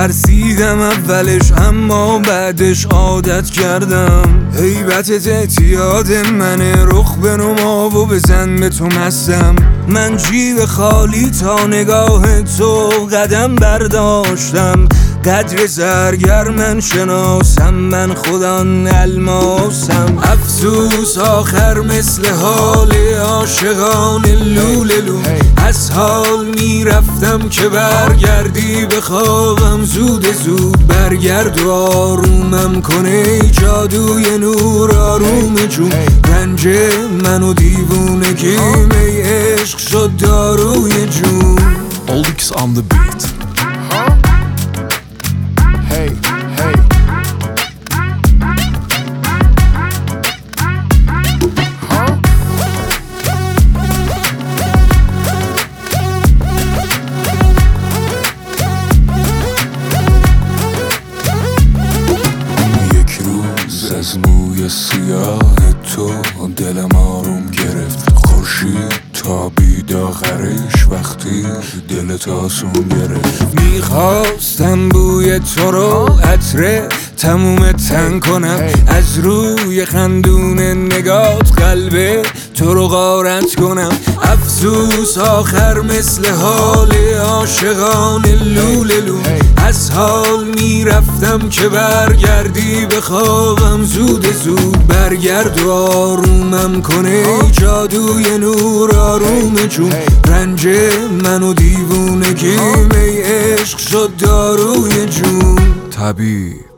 ترسیدم اولش اما بعدش عادت کردم. هیبتت اعتیاد منه، رخ بنما و بزن به تو مستم. من جیب خالی تا نگاه تو قدم برداشتم. قدر زرگر من شناسم، من خودان الماسم. افسوس آخر مثل حال عاشقان لولو. از حال میرفتم که برگردی بخوابم. زود زود برگرد و آرومم کنه جادوی نور آروم جون. رنج منو دیوونگیم ای عشق شد داروی جون. Oldix on the beat. از موی سیاه تو دلم آروم گرفت. خورشید تابید آخرش وقتی دلت آسون گرفت. میخواستم بوی تو رو عطر تموم تن کنم. از روی خندون نگات قلب تو رو غارت کنم. افسوس آخر مثل حال عاشقان لولو. از حال میرفتم که برگردی بخوابم. زود زود برگرد و آرومم کنه جادوی نور آروم جون. رنج منو دیوونگیم ای عشق شد داروی جون. طبیب